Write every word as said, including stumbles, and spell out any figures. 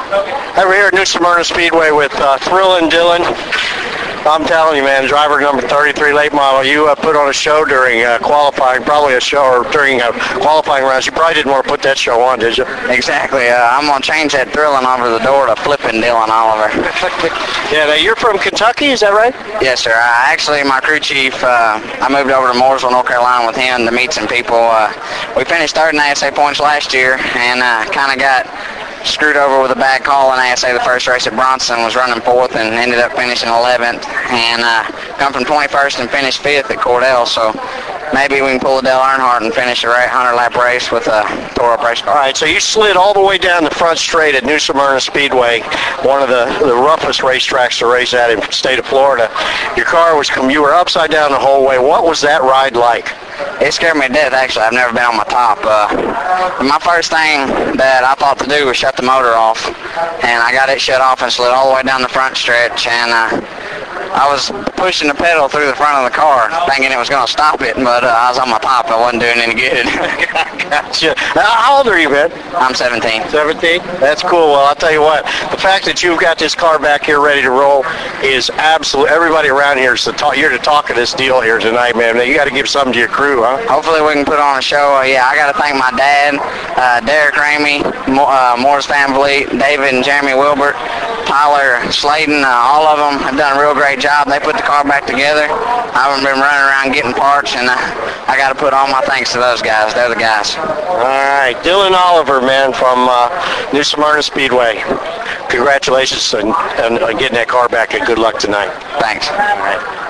Hey, we're here at New Smyrna Speedway with uh, Thrillin' Dylan. I'm telling you, man, driver number thirty-three late model, you uh, put on a show during uh, qualifying, probably a show or during uh, qualifying rounds. You probably didn't want to put that show on, did you? Exactly. Uh, I'm going to change that Thrillin' over the door to Flippin' Dylan Oliver. Yeah, now you're from Kentucky, is that right? Yes, sir. I, actually, my crew chief, uh, I moved over to Mooresville, North Carolina with him to meet some people. Uh, we finished third in A S A points last year and uh, kind of got screwed over with a bad call in A S A. The first race at Bronson was running fourth and ended up finishing eleventh, and uh, come from twenty-first and finished fifth at Cordell. So maybe we can pull a Dale Earnhardt and finish a one hundred lap race with a tore-up race car. All right, so you slid all the way down the front straight at New Smyrna Speedway, one of the, the roughest racetracks to race at in the state of Florida. Your car was, you were upside down the whole way. What was that ride like? It scared me to death, actually. I've never been on my top. Uh, my first thing that I thought to do was shut the motor off, and I got it shut off and slid all the way down the front stretch, and uh, I was pushing the pedal through the front of the car, thinking it was going to stop it, but uh, I was on my top. I wasn't doing any good. Gotcha. How old are you, man? I'm seventeen. seventeen? That's cool. Well, I'll tell you what, the fact that you've got this car back here ready to roll is absolute. Everybody around here is the talk, you're the talk of this deal here tonight, man. Now, you got to give something to your crew, huh? Hopefully we can put on a show. Uh, yeah, I got to thank my dad, uh, Derek Ramey, Mo- uh, Morris Van Vliet, David and Jeremy Wilbert, Tyler Slayton. Uh, all of them have done a real great job. They put the car back together. I haven't been running around getting parts, and uh, I got to put all my thanks to those guys. They're the guys. All right, Dylan Oliver, man, from uh, New Smyrna Speedway. Congratulations on, on, on getting that car back, and good luck tonight. Thanks. All right.